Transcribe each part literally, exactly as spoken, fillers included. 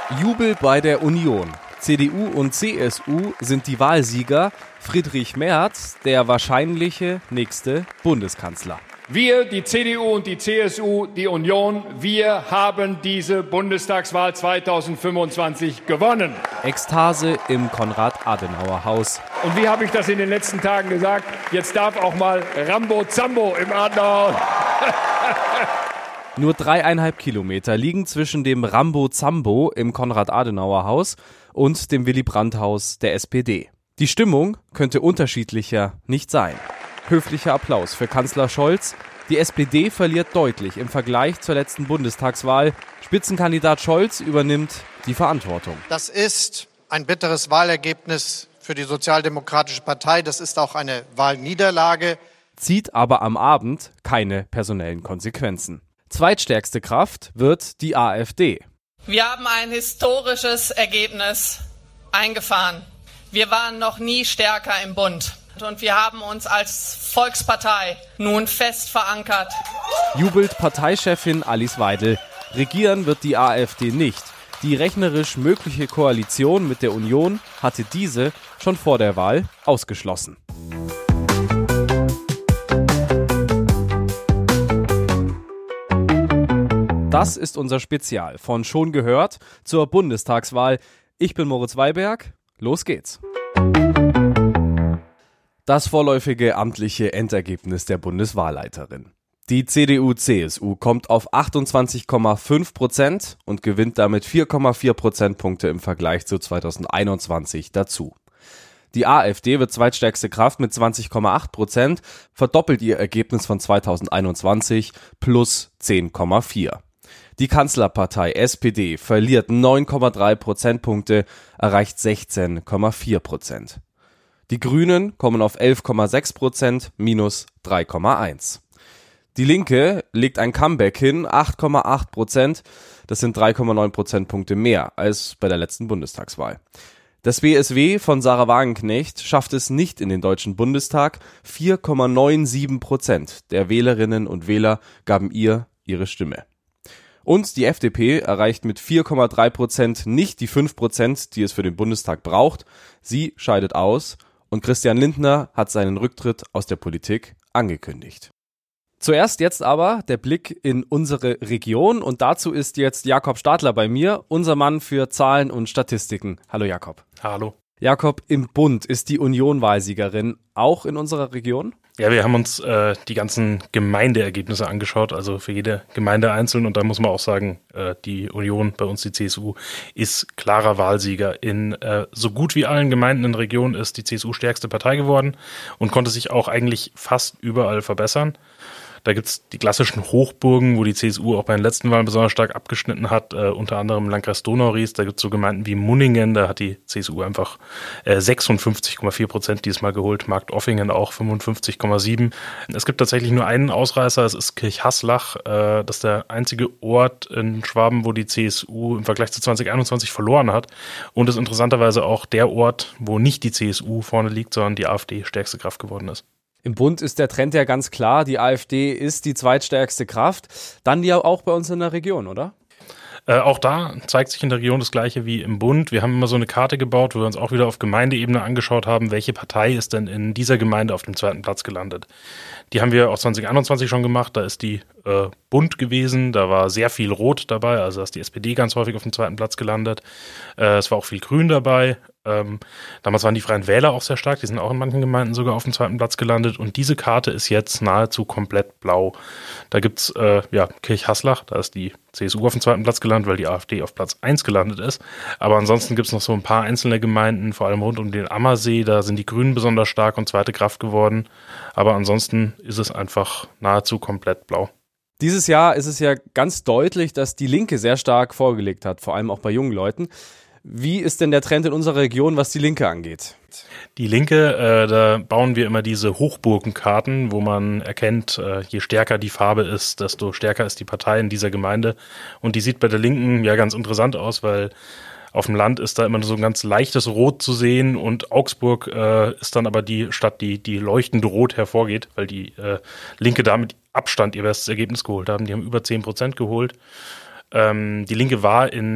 Jubel bei der Union. C D U und C S U sind die Wahlsieger. Friedrich Merz, der wahrscheinliche nächste Bundeskanzler. Wir, die C D U und die C S U, die Union, wir haben diese Bundestagswahl zweitausendfünfundzwanzig gewonnen. Ekstase im Konrad-Adenauer-Haus. Und wie habe ich das in den letzten Tagen gesagt? Jetzt darf auch mal Rambo Zambo im Adenauer. Nur dreieinhalb Kilometer liegen zwischen dem Rambo-Zambo im Konrad-Adenauer-Haus und dem Willy-Brandt-Haus der S P D. Die Stimmung könnte unterschiedlicher nicht sein. Höflicher Applaus für Kanzler Scholz. Die S P D verliert deutlich im Vergleich zur letzten Bundestagswahl. Spitzenkandidat Scholz übernimmt die Verantwortung. Das ist ein bitteres Wahlergebnis für die Sozialdemokratische Partei. Das ist auch eine Wahlniederlage. Zieht aber am Abend keine personellen Konsequenzen. Zweitstärkste Kraft wird die AfD. Wir haben ein historisches Ergebnis eingefahren. Wir waren noch nie stärker im Bund. Und wir haben uns als Volkspartei nun fest verankert. Jubelt Parteichefin Alice Weidel. Regieren wird die AfD nicht. Die rechnerisch mögliche Koalition mit der Union hatte diese schon vor der Wahl ausgeschlossen. Das ist unser Spezial von Schon gehört zur Bundestagswahl. Ich bin Moritz Weiberg. Los geht's. Das vorläufige amtliche Endergebnis der Bundeswahlleiterin. Die C D U C S U kommt auf achtundzwanzig Komma fünf Prozent und gewinnt damit vier Komma vier Prozentpunkte im Vergleich zu zweitausendeinundzwanzig dazu. Die AfD wird zweitstärkste Kraft mit zwanzig Komma acht Prozent, verdoppelt ihr Ergebnis von zweitausendeinundzwanzig plus zehn Komma vier. Die Kanzlerpartei S P D verliert neun Komma drei Prozentpunkte, erreicht sechzehn Komma vier Prozent. Die Grünen kommen auf elf Komma sechs Prozent, minus drei Komma eins. Die Linke legt ein Comeback hin, acht Komma acht Prozent, das sind drei Komma neun Prozentpunkte mehr als bei der letzten Bundestagswahl. Das B S W von Sarah Wagenknecht schafft es nicht in den Deutschen Bundestag, vier Komma siebenundneunzig Prozent der Wählerinnen und Wähler gaben ihr ihre Stimme. Und die F D P erreicht mit vier Komma drei Prozent nicht die fünf Prozent, die es für den Bundestag braucht. Sie scheidet aus und Christian Lindner hat seinen Rücktritt aus der Politik angekündigt. Zuerst jetzt aber der Blick in unsere Region und dazu ist jetzt Jakob Stadler bei mir, unser Mann für Zahlen und Statistiken. Hallo Jakob. Hallo. Jakob, im Bund ist die Union Wahlsiegerin, auch in unserer Region? Ja, wir haben uns äh, die ganzen Gemeindeergebnisse angeschaut, also für jede Gemeinde einzeln. Und da muss man auch sagen, äh, die Union, bei uns die C S U, ist klarer Wahlsieger. In äh, so gut wie allen Gemeinden in der Region ist die C S U stärkste Partei geworden und konnte sich auch eigentlich fast überall verbessern. Da gibt's die klassischen Hochburgen, wo die C S U auch bei den letzten Wahlen besonders stark abgeschnitten hat, äh, unter anderem im Landkreis Donau-Ries. Da gibt's so Gemeinden wie Munningen, da hat die C S U einfach äh, sechsundfünfzig Komma vier Prozent diesmal geholt, Marktoffingen auch fünfundfünfzig Komma sieben. Es gibt tatsächlich nur einen Ausreißer, das ist Kirchhaslach. Äh, das ist der einzige Ort in Schwaben, wo die C S U im Vergleich zu zweitausendeinundzwanzig verloren hat. Und ist interessanterweise auch der Ort, wo nicht die C S U vorne liegt, sondern die AfD stärkste Kraft geworden ist. Im Bund ist der Trend ja ganz klar, die AfD ist die zweitstärkste Kraft. Dann ja auch bei uns in der Region, oder? Äh, auch da zeigt sich in der Region das Gleiche wie im Bund. Wir haben immer so eine Karte gebaut, wo wir uns auch wieder auf Gemeindeebene angeschaut haben, welche Partei ist denn in dieser Gemeinde auf dem zweiten Platz gelandet. Die haben wir auch zweitausendeinundzwanzig schon gemacht, da ist die äh, bunt gewesen, da war sehr viel Rot dabei, also da ist die S P D ganz häufig auf dem zweiten Platz gelandet. Äh, es war auch viel Grün dabei. Ähm, damals waren die Freien Wähler auch sehr stark, die sind auch in manchen Gemeinden sogar auf dem zweiten Platz gelandet und diese Karte ist jetzt nahezu komplett blau. Da gibt's äh, ja Kirchhaslach, da ist die C S U auf dem zweiten Platz gelandet, weil die AfD auf Platz eins gelandet ist. Aber ansonsten gibt's noch so ein paar einzelne Gemeinden, vor allem rund um den Ammersee, da sind die Grünen besonders stark und zweite Kraft geworden. Aber ansonsten ist es einfach nahezu komplett blau. Dieses Jahr ist es ja ganz deutlich, dass die Linke sehr stark vorgelegt hat, vor allem auch bei jungen Leuten. Wie ist denn der Trend in unserer Region, was die Linke angeht? Die Linke, äh, da bauen wir immer diese Hochburgenkarten, wo man erkennt, äh, je stärker die Farbe ist, desto stärker ist die Partei in dieser Gemeinde. Und die sieht bei der Linken ja ganz interessant aus, weil auf dem Land ist da immer so ein ganz leichtes Rot zu sehen und Augsburg äh, ist dann aber die Stadt, die, die leuchtend rot hervorgeht, weil die äh, Linke da mit Abstand ihr bestes Ergebnis geholt haben. Die haben über zehn Prozent geholt. Ähm, die Linke war in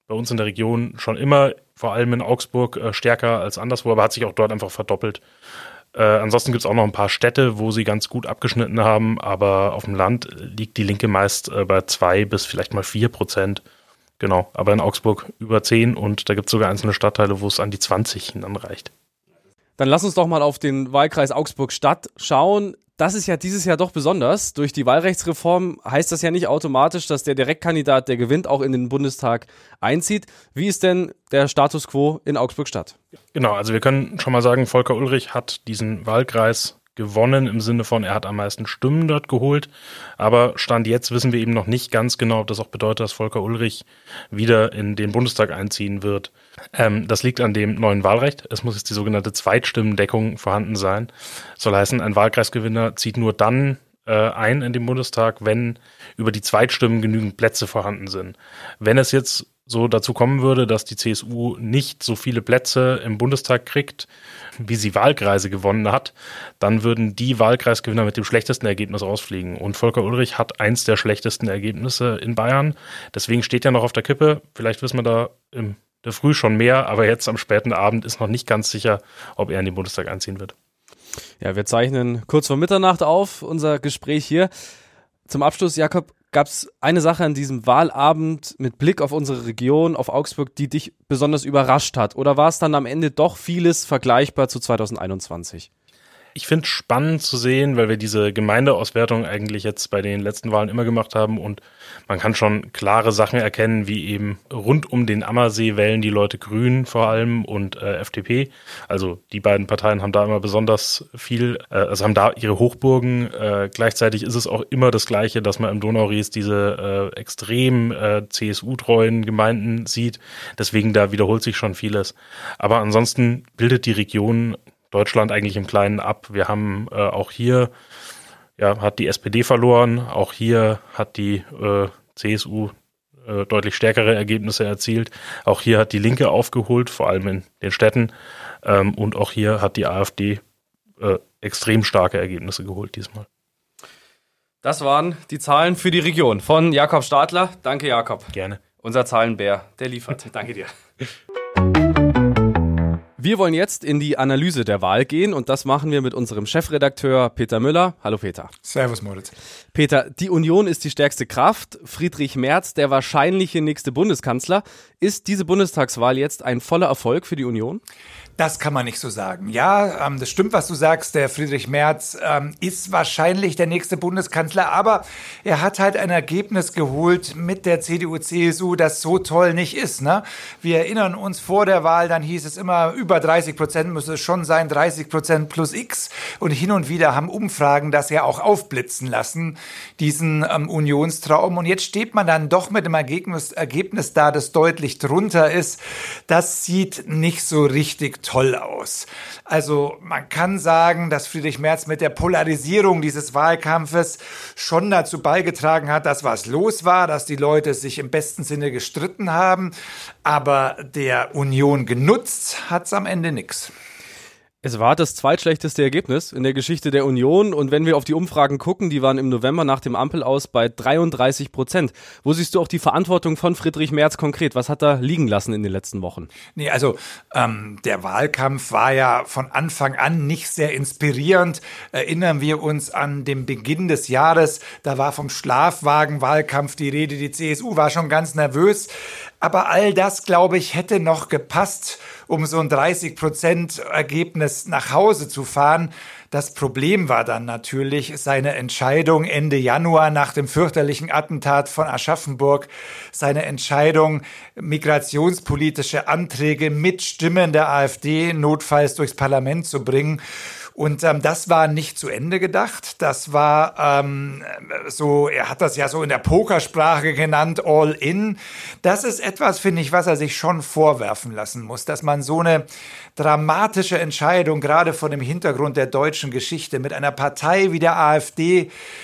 bei uns in der Region schon immer, vor allem in Augsburg, äh, stärker als anderswo, aber hat sich auch dort einfach verdoppelt. Äh, ansonsten gibt es auch noch ein paar Städte, wo sie ganz gut abgeschnitten haben, aber auf dem Land liegt die Linke meist äh, bei zwei bis vielleicht mal vier Prozent. Genau, aber in Augsburg über zehn und da gibt es sogar einzelne Stadtteile, wo es an die zwanzig dann reicht. Dann lass uns doch mal auf den Wahlkreis Augsburg-Stadt schauen. Das ist ja dieses Jahr doch besonders. Durch die Wahlrechtsreform heißt das ja nicht automatisch, dass der Direktkandidat, der gewinnt, auch in den Bundestag einzieht. Wie ist denn der Status quo in Augsburg-Stadt? Genau, also wir können schon mal sagen, Volker Ullrich hat diesen Wahlkreis gewonnen im Sinne von, er hat am meisten Stimmen dort geholt. Aber Stand jetzt wissen wir eben noch nicht ganz genau, ob das auch bedeutet, dass Volker Ullrich wieder in den Bundestag einziehen wird. Ähm, das liegt an dem neuen Wahlrecht. Es muss jetzt die sogenannte Zweitstimmendeckung vorhanden sein. Das soll heißen, ein Wahlkreisgewinner zieht nur dann äh, ein in den Bundestag, wenn über die Zweitstimmen genügend Plätze vorhanden sind. Wenn es jetzt so dazu kommen würde, dass die C S U nicht so viele Plätze im Bundestag kriegt, wie sie Wahlkreise gewonnen hat, dann würden die Wahlkreisgewinner mit dem schlechtesten Ergebnis rausfliegen. Und Volker Ullrich hat eins der schlechtesten Ergebnisse in Bayern. Deswegen steht er noch auf der Kippe. Vielleicht wissen wir da im der Früh schon mehr, aber jetzt am späten Abend ist noch nicht ganz sicher, ob er in den Bundestag einziehen wird. Ja, wir zeichnen kurz vor Mitternacht auf, unser Gespräch hier. Zum Abschluss, Jakob, gab es eine Sache an diesem Wahlabend mit Blick auf unsere Region, auf Augsburg, die dich besonders überrascht hat? Oder war es dann am Ende doch vieles vergleichbar zu zwanzig einundzwanzig? Ich finde es spannend zu sehen, weil wir diese Gemeindeauswertung eigentlich jetzt bei den letzten Wahlen immer gemacht haben und man kann schon klare Sachen erkennen, wie eben rund um den Ammersee wählen die Leute Grün vor allem und äh, F D P. Also die beiden Parteien haben da immer besonders viel, äh, also haben da ihre Hochburgen. Äh, gleichzeitig ist es auch immer das Gleiche, dass man im Donauries diese äh, extrem äh, C S U-treuen Gemeinden sieht. Deswegen da wiederholt sich schon vieles. Aber ansonsten bildet die Region Deutschland eigentlich im Kleinen ab. Wir haben äh, auch hier, ja, hat die S P D verloren, auch hier hat die äh, C S U äh, deutlich stärkere Ergebnisse erzielt. Auch hier hat die Linke aufgeholt, vor allem in den Städten. Ähm, und auch hier hat die AfD äh, extrem starke Ergebnisse geholt diesmal. Das waren die Zahlen für die Region von Jakob Stadler. Danke, Jakob. Gerne. Unser Zahlenbär, der liefert. Danke dir. Wir wollen jetzt in die Analyse der Wahl gehen und das machen wir mit unserem Chefredakteur Peter Müller. Hallo Peter. Servus Moritz. Peter, die Union ist die stärkste Kraft. Friedrich Merz, der wahrscheinliche nächste Bundeskanzler. Ist diese Bundestagswahl jetzt ein voller Erfolg für die Union? Das kann man nicht so sagen. Ja, ähm, das stimmt, was du sagst. Der Friedrich Merz ähm, ist wahrscheinlich der nächste Bundeskanzler, aber er hat halt ein Ergebnis geholt mit der C D U C S U, das so toll nicht ist. Ne? Wir erinnern uns, vor der Wahl, dann hieß es immer, über dreißig Prozent müsste es schon sein, dreißig Prozent plus X. Und hin und wieder haben Umfragen das ja auch aufblitzen lassen, diesen ähm, Unionstraum. Und jetzt steht man dann doch mit einem Ergebnis, Ergebnis da, das deutlich drunter ist. Das sieht nicht so richtig toll aus. Also man kann sagen, dass Friedrich Merz mit der Polarisierung dieses Wahlkampfes schon dazu beigetragen hat, dass was los war, dass die Leute sich im besten Sinne gestritten haben. Aber der Union genutzt hat's am Ende nix. Es war das zweitschlechteste Ergebnis in der Geschichte der Union und wenn wir auf die Umfragen gucken, die waren im November nach dem Ampelaus bei dreiunddreißig Prozent. Wo siehst du auch die Verantwortung von Friedrich Merz konkret? Was hat er liegen lassen in den letzten Wochen? Nee, also ähm, der Wahlkampf war ja von Anfang an nicht sehr inspirierend. Erinnern wir uns an den Beginn des Jahres, da war vom Schlafwagen-Wahlkampf die Rede, die C S U war schon ganz nervös. Aber all das, glaube ich, hätte noch gepasst, um so ein dreißig Prozent Ergebnis nach Hause zu fahren. Das Problem war dann natürlich seine Entscheidung Ende Januar nach dem fürchterlichen Attentat von Aschaffenburg, seine Entscheidung, migrationspolitische Anträge mit Stimmen der AfD notfalls durchs Parlament zu bringen. Und ähm, das war nicht zu Ende gedacht. Das war ähm, so, er hat das ja so in der Pokersprache genannt, all in. Das ist etwas, finde ich, was er sich schon vorwerfen lassen muss, dass man so eine dramatische Entscheidung, gerade vor dem Hintergrund der deutschen Geschichte, mit einer Partei wie der AfD,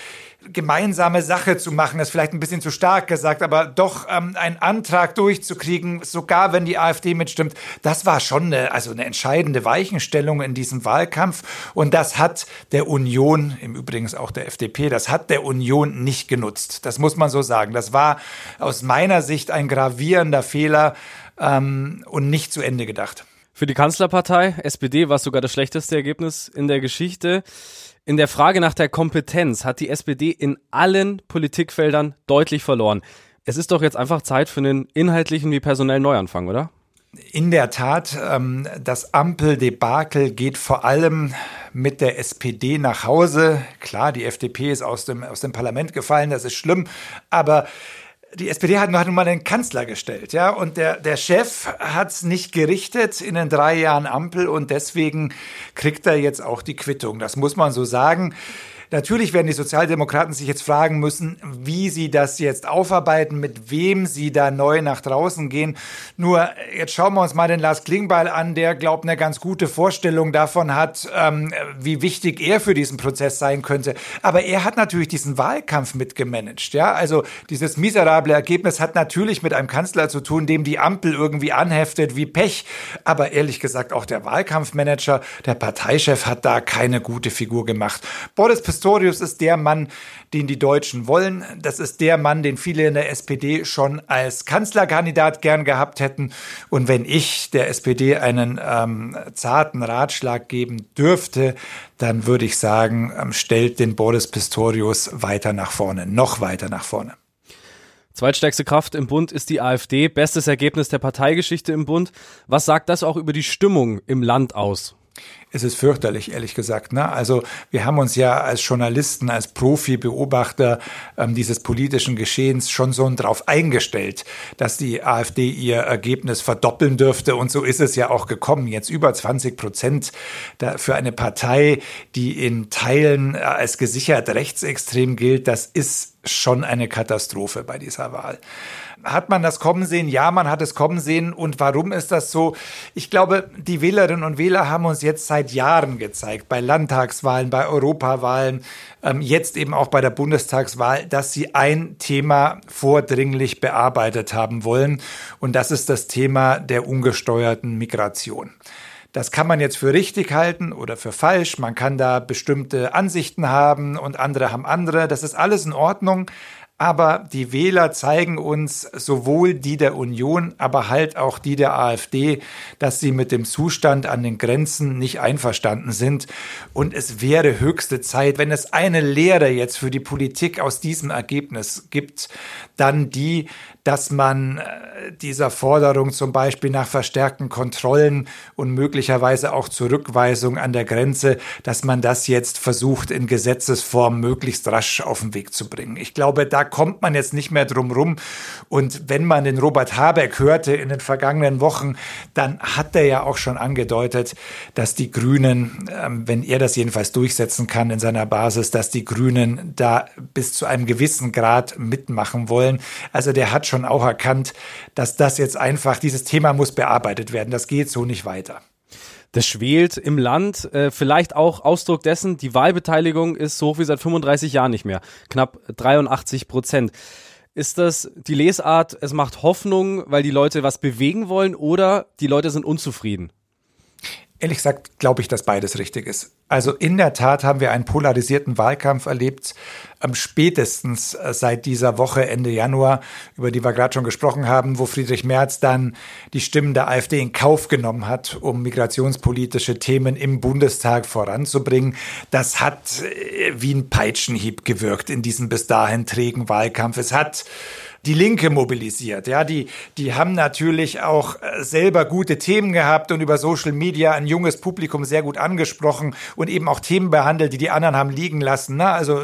gemeinsame Sache zu machen, ist vielleicht ein bisschen zu stark gesagt, aber doch ähm, einen Antrag durchzukriegen, sogar wenn die AfD mitstimmt, das war schon eine, also eine entscheidende Weichenstellung in diesem Wahlkampf. Und das hat der Union, im Übrigen auch der F D P, das hat der Union nicht genutzt. Das muss man so sagen. Das war aus meiner Sicht ein gravierender Fehler ähm, und nicht zu Ende gedacht. Für die Kanzlerpartei S P D war es sogar das schlechteste Ergebnis in der Geschichte. In der Frage nach der Kompetenz hat die S P D in allen Politikfeldern deutlich verloren. Es ist doch jetzt einfach Zeit für einen inhaltlichen wie personellen Neuanfang, oder? In der Tat, ähm, das Ampeldebakel geht vor allem mit der S P D nach Hause. Klar, die F D P ist aus dem, aus dem Parlament gefallen, das ist schlimm, aber die S P D hat nun mal einen Kanzler gestellt, ja, und der, der Chef hat es nicht gerichtet in den drei Jahren Ampel und deswegen kriegt er jetzt auch die Quittung. Das muss man so sagen. Natürlich werden die Sozialdemokraten sich jetzt fragen müssen, wie sie das jetzt aufarbeiten, mit wem sie da neu nach draußen gehen. Nur jetzt schauen wir uns mal den Lars Klingbeil an, der, glaubt, eine ganz gute Vorstellung davon hat, ähm, wie wichtig er für diesen Prozess sein könnte. Aber er hat natürlich diesen Wahlkampf mitgemanagt. Ja? Also dieses miserable Ergebnis hat natürlich mit einem Kanzler zu tun, dem die Ampel irgendwie anheftet wie Pech. Aber ehrlich gesagt, auch der Wahlkampfmanager, der Parteichef hat da keine gute Figur gemacht. Boris Pistorius ist der Mann, den die Deutschen wollen. Das ist der Mann, den viele in der S P D schon als Kanzlerkandidat gern gehabt hätten. Und wenn ich der S P D einen ähm, zarten Ratschlag geben dürfte, dann würde ich sagen, ähm, stellt den Boris Pistorius weiter nach vorne, noch weiter nach vorne. Zweitstärkste Kraft im Bund ist die AfD. Bestes Ergebnis der Parteigeschichte im Bund. Was sagt das auch über die Stimmung im Land aus? Es ist fürchterlich, ehrlich gesagt. Ne? Also wir haben uns ja als Journalisten, als Profi-Beobachter ähm, dieses politischen Geschehens schon so drauf eingestellt, dass die AfD ihr Ergebnis verdoppeln dürfte. Und so ist es ja auch gekommen. Jetzt über zwanzig Prozent für eine Partei, die in Teilen als gesichert rechtsextrem gilt. Das ist schon eine Katastrophe bei dieser Wahl. Hat man das kommen sehen? Ja, man hat es kommen sehen. Und warum ist das so? Ich glaube, die Wählerinnen und Wähler haben uns jetzt seit Jahren gezeigt, bei Landtagswahlen, bei Europawahlen, ähm, jetzt eben auch bei der Bundestagswahl, dass sie ein Thema vordringlich bearbeitet haben wollen. Und das ist das Thema der ungesteuerten Migration. Das kann man jetzt für richtig halten oder für falsch. Man kann da bestimmte Ansichten haben und andere haben andere. Das ist alles in Ordnung. Aber die Wähler zeigen uns, sowohl die der Union, aber halt auch die der AfD, dass sie mit dem Zustand an den Grenzen nicht einverstanden sind. Und es wäre höchste Zeit, wenn es eine Lehre jetzt für die Politik aus diesem Ergebnis gibt, dann die, dass man dieser Forderung zum Beispiel nach verstärkten Kontrollen und möglicherweise auch Zurückweisung an der Grenze, dass man das jetzt versucht, in Gesetzesform möglichst rasch auf den Weg zu bringen. Ich glaube, da kommt man jetzt nicht mehr drum rum. Und wenn man den Robert Habeck hörte in den vergangenen Wochen, dann hat er ja auch schon angedeutet, dass die Grünen, wenn er das jedenfalls durchsetzen kann in seiner Basis, dass die Grünen da bis zu einem gewissen Grad mitmachen wollen. Also der hat schon auch erkannt, dass das jetzt einfach, dieses Thema muss bearbeitet werden. Das geht so nicht weiter. Das schwelt im Land, äh, vielleicht auch Ausdruck dessen, die Wahlbeteiligung ist so hoch wie seit fünfunddreißig Jahren nicht mehr, knapp dreiundachtzig Prozent. Ist das die Lesart, es macht Hoffnung, weil die Leute was bewegen wollen, oder die Leute sind unzufrieden? Ehrlich gesagt glaube ich, dass beides richtig ist. Also in der Tat haben wir einen polarisierten Wahlkampf erlebt, ähm, spätestens äh, seit dieser Woche Ende Januar, über die wir gerade schon gesprochen haben, wo Friedrich Merz dann die Stimmen der AfD in Kauf genommen hat, um migrationspolitische Themen im Bundestag voranzubringen. Das hat äh, wie ein Peitschenhieb gewirkt in diesem bis dahin trägen Wahlkampf. Es hat die Linke mobilisiert. Ja, die, die haben natürlich auch selber gute Themen gehabt und über Social Media ein junges Publikum sehr gut angesprochen und eben auch Themen behandelt, die die anderen haben liegen lassen. Ne? Also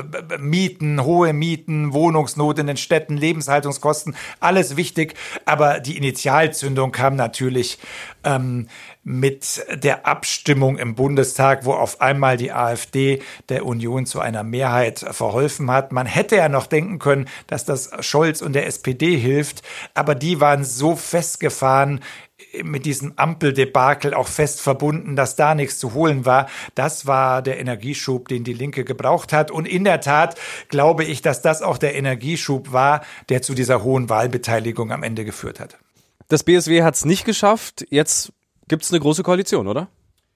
Mieten, hohe Mieten, Wohnungsnot in den Städten, Lebenshaltungskosten, alles wichtig. Aber die Initialzündung kam natürlich ähm, mit der Abstimmung im Bundestag, wo auf einmal die AfD der Union zu einer Mehrheit verholfen hat. Man hätte ja noch denken können, dass das Scholz und der S P D hilft, aber die waren so festgefahren mit diesem Ampeldebakel auch fest verbunden, dass da nichts zu holen war. Das war der Energieschub, den die Linke gebraucht hat. Und in der Tat glaube ich, dass das auch der Energieschub war, der zu dieser hohen Wahlbeteiligung am Ende geführt hat. Das B S W hat es nicht geschafft. Jetzt gibt es eine große Koalition, oder?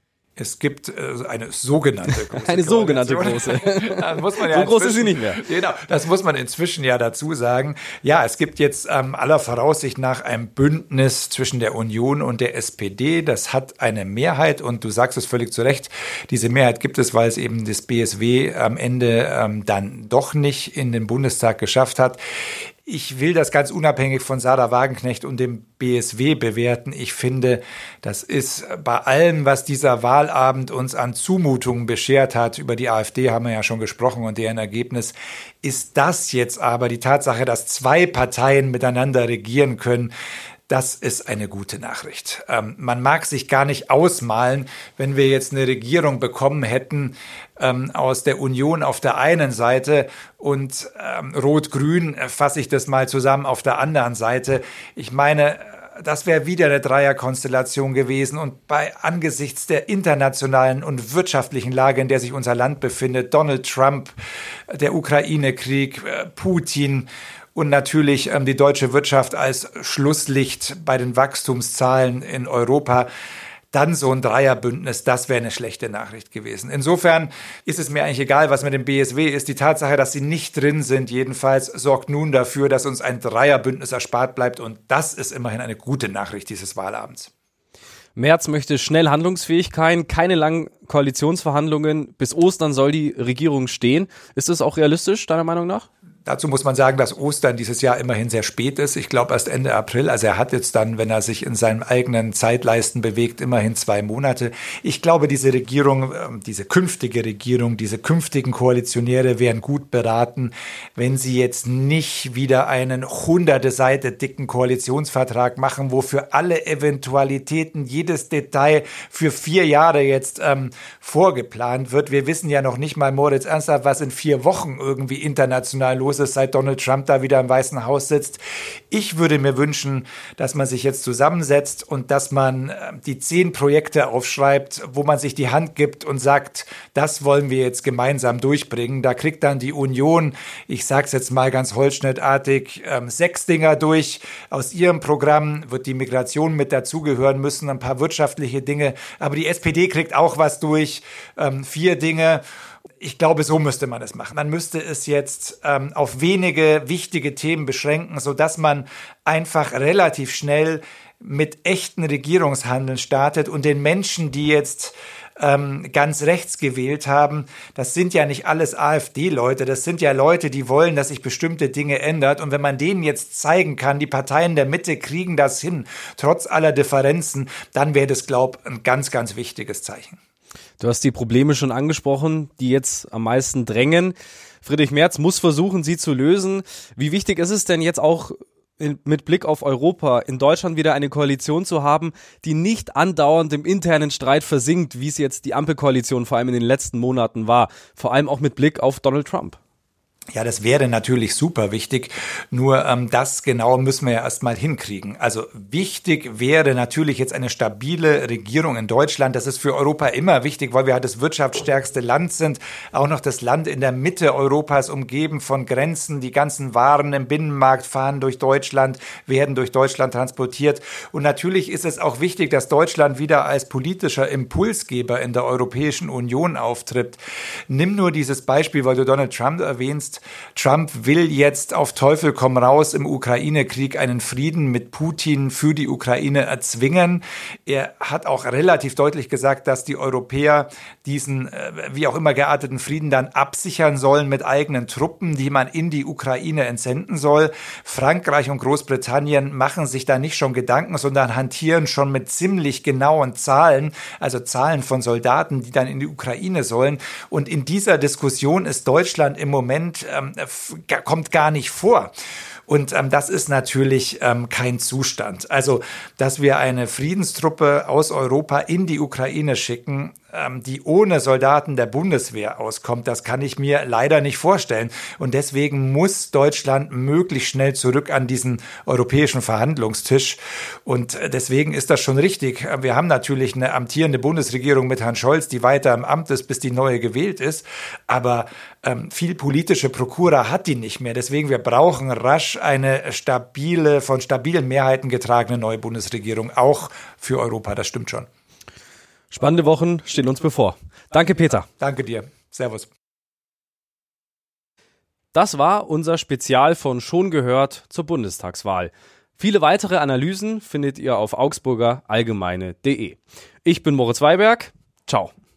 Es gibt äh, eine sogenannte große Eine sogenannte Koalition. große. Das muss man ja so groß ist sie nicht mehr. Genau, das muss man inzwischen ja dazu sagen. Ja, es gibt jetzt ähm, aller Voraussicht nach ein Bündnis zwischen der Union und der S P D. Das hat eine Mehrheit und du sagst es völlig zu Recht, diese Mehrheit gibt es, weil es eben das B S W am Ende ähm, dann doch nicht in den Bundestag geschafft hat. Ich will das ganz unabhängig von Sahra Wagenknecht und dem B S W bewerten. Ich finde, das ist bei allem, was dieser Wahlabend uns an Zumutungen beschert hat, über die AfD haben wir ja schon gesprochen und deren Ergebnis, ist das jetzt aber die Tatsache, dass zwei Parteien miteinander regieren können. Das ist eine gute Nachricht. Ähm, man mag sich gar nicht ausmalen, wenn wir jetzt eine Regierung bekommen hätten ähm, aus der Union auf der einen Seite und ähm, Rot-Grün, äh, fasse ich das mal zusammen, auf der anderen Seite. Ich meine, das wäre wieder eine Dreierkonstellation gewesen und bei angesichts der internationalen und wirtschaftlichen Lage, in der sich unser Land befindet, Donald Trump, der Ukraine-Krieg, äh, Putin, und natürlich ähm, die deutsche Wirtschaft als Schlusslicht bei den Wachstumszahlen in Europa. Dann so ein Dreierbündnis, das wäre eine schlechte Nachricht gewesen. Insofern ist es mir eigentlich egal, was mit dem B S W ist. Die Tatsache, dass sie nicht drin sind, jedenfalls sorgt nun dafür, dass uns ein Dreierbündnis erspart bleibt. Und das ist immerhin eine gute Nachricht dieses Wahlabends. Merz möchte schnell Handlungsfähigkeit, keine langen Koalitionsverhandlungen. Bis Ostern soll die Regierung stehen. Ist das auch realistisch, deiner Meinung nach? Dazu muss man sagen, dass Ostern dieses Jahr immerhin sehr spät ist. Ich glaube erst Ende April. Also er hat jetzt dann, wenn er sich in seinen eigenen Zeitleisten bewegt, immerhin zwei Monate. Ich glaube, diese Regierung, diese künftige Regierung, diese künftigen Koalitionäre wären gut beraten, wenn sie jetzt nicht wieder einen hunderte Seiten dicken Koalitionsvertrag machen, wo für alle Eventualitäten jedes Detail für vier Jahre jetzt ähm, vorgeplant wird. Wir wissen ja noch nicht mal, Moritz, ernsthaft, was in vier Wochen irgendwie international los ist, seit Donald Trump da wieder im Weißen Haus sitzt. Ich würde mir wünschen, dass man sich jetzt zusammensetzt und dass man die zehn Projekte aufschreibt, wo man sich die Hand gibt und sagt, das wollen wir jetzt gemeinsam durchbringen. Da kriegt dann die Union, ich sage es jetzt mal ganz holzschnittartig, ähm, sechs Dinger durch. Aus ihrem Programm wird die Migration mit dazugehören müssen, ein paar wirtschaftliche Dinge. Aber die S P D kriegt auch was durch, ähm, vier Dinge. Ich glaube, so müsste man es machen. Man müsste es jetzt ähm, auf wenige wichtige Themen beschränken, sodass man einfach relativ schnell mit echten Regierungshandeln startet und den Menschen, die jetzt ähm, ganz rechts gewählt haben, das sind ja nicht alles AfD-Leute, das sind ja Leute, die wollen, dass sich bestimmte Dinge ändert. Und wenn man denen jetzt zeigen kann, die Parteien der Mitte kriegen das hin, trotz aller Differenzen, dann wäre das, glaube ich, ein ganz, ganz wichtiges Zeichen. Du hast die Probleme schon angesprochen, die jetzt am meisten drängen. Friedrich Merz muss versuchen, sie zu lösen. Wie wichtig ist es denn jetzt auch in, mit Blick auf Europa, in Deutschland wieder eine Koalition zu haben, die nicht andauernd im internen Streit versinkt, wie es jetzt die Ampelkoalition vor allem in den letzten Monaten war, vor allem auch mit Blick auf Donald Trump? Ja, das wäre natürlich super wichtig, nur ähm, das genau müssen wir ja erstmal hinkriegen. Also wichtig wäre natürlich jetzt eine stabile Regierung in Deutschland. Das ist für Europa immer wichtig, weil wir halt das wirtschaftsstärkste Land sind, auch noch das Land in der Mitte Europas, umgeben von Grenzen. Die ganzen Waren im Binnenmarkt fahren durch Deutschland, werden durch Deutschland transportiert. Und natürlich ist es auch wichtig, dass Deutschland wieder als politischer Impulsgeber in der Europäischen Union auftritt. Nimm nur dieses Beispiel, weil du Donald Trump erwähnst. Trump will jetzt auf Teufel komm raus im Ukraine-Krieg einen Frieden mit Putin für die Ukraine erzwingen. Er hat auch relativ deutlich gesagt, dass die Europäer diesen, wie auch immer gearteten Frieden dann absichern sollen mit eigenen Truppen, die man in die Ukraine entsenden soll. Frankreich und Großbritannien machen sich da nicht schon Gedanken, sondern hantieren schon mit ziemlich genauen Zahlen, also Zahlen von Soldaten, die dann in die Ukraine sollen. Und in dieser Diskussion ist Deutschland im Moment Ähm, kommt gar nicht vor. Und ähm, das ist natürlich ähm, kein Zustand. Also, dass wir eine Friedenstruppe aus Europa in die Ukraine schicken, ähm, die ohne Soldaten der Bundeswehr auskommt, das kann ich mir leider nicht vorstellen. Und deswegen muss Deutschland möglichst schnell zurück an diesen europäischen Verhandlungstisch. Und deswegen ist das schon richtig. Wir haben natürlich eine amtierende Bundesregierung mit Herrn Scholz, die weiter im Amt ist, bis die neue gewählt ist. Aber ähm, viel politische Prokura hat die nicht mehr. Deswegen, wir brauchen rasch eine stabile, von stabilen Mehrheiten getragene neue Bundesregierung, auch für Europa. Das stimmt schon. Spannende Wochen stehen uns bevor. Danke, Peter. Danke dir. Servus. Das war unser Spezial von Schon gehört zur Bundestagswahl. Viele weitere Analysen findet ihr auf augsburger allgemeine punkt de. Ich bin Moritz Weiberg. Ciao.